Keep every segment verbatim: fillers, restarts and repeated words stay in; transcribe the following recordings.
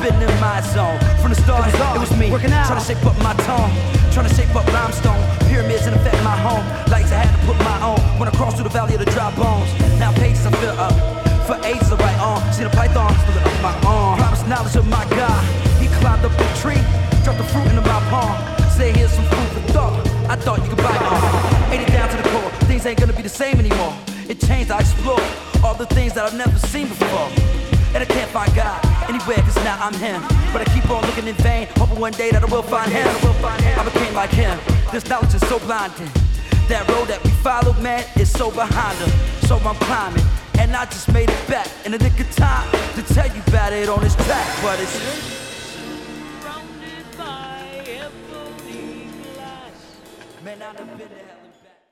been in my zone. From the start, it was, it was me, working out, trying to shape up my tone, trying to shape up limestone, pyramids in effect my home. Lights I had to put my own, when I crossed through the valley of the dry bones. Now pages I fill up, for ages I write on. See the python, split up my arm. Promised knowledge of my God, he climbed up the tree, dropped the fruit into my palm. Say here's some food for thought, I thought you could buy on. Ate it down to the core, things ain't gonna be the same anymore. It changed, I explored all the things that I've never seen before. And I can't find God anywhere, cause now I'm him. But I keep on looking in vain, hoping one day that I will find him. I became like him, this knowledge is so blinding. That road that we followed, man, is so behind us. So I'm climbing, and I just made it back in the nick of time to tell you about it on this track. But it's surrounded by ebony glass. Man, I've been to hell and back.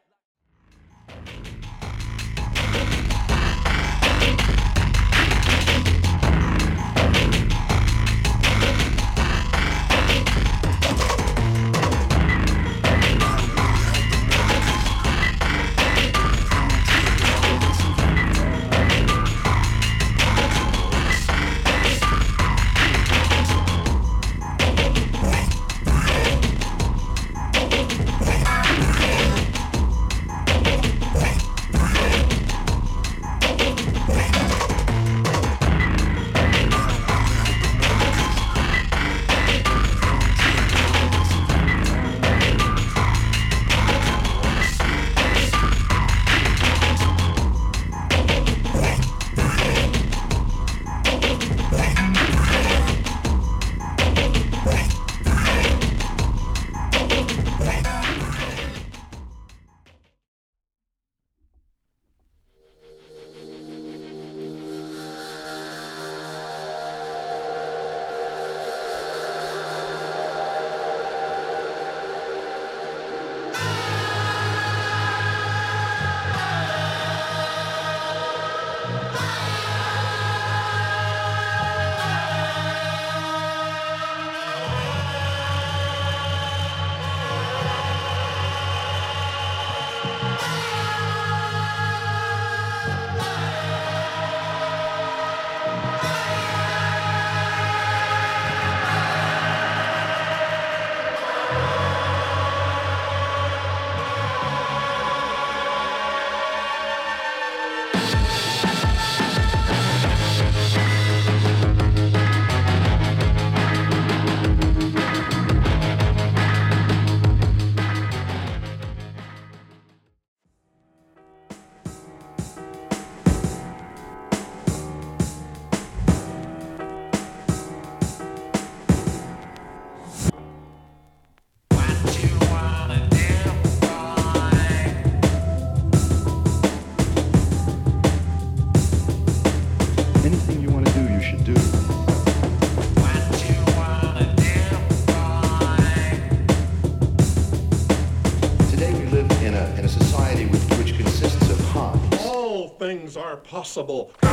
Things are possible. I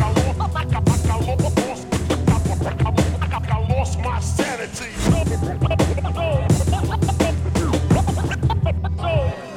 lost my sanity.